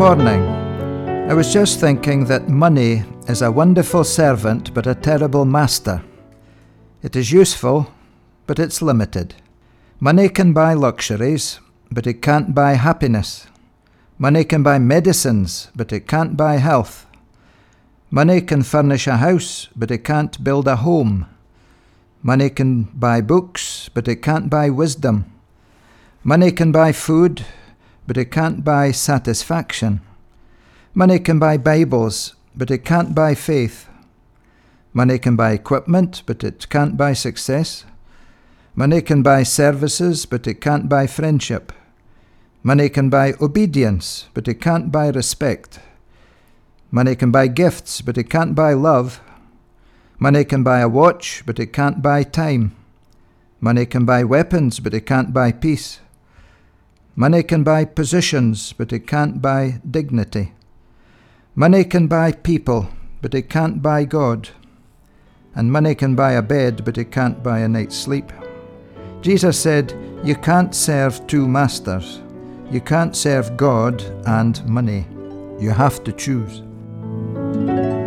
morning. I was just thinking that money is a wonderful servant but a terrible master. It is useful, but it's limited. Money can buy luxuries, but it can't buy happiness. Money can buy medicines, but it can't buy health. Money can furnish a house, but it can't build a home. Money can buy books, but it can't buy wisdom. Money can buy food, but it can't buy satisfaction. Money can buy Bibles, but it can't buy faith. Money can buy equipment, but it can't buy success. Money can buy services, but it can't buy friendship. Money can buy obedience, but it can't buy respect. Money can buy gifts, but it can't buy love. Money can buy a watch, but it can't buy time. Money can buy weapons, but it can't buy peace. Money can buy positions, but it can't buy dignity. Money can buy people, but it can't buy God. And money can buy a bed, but it can't buy a night's sleep. Jesus said, you can't serve two masters. You can't serve God and money. You have to choose.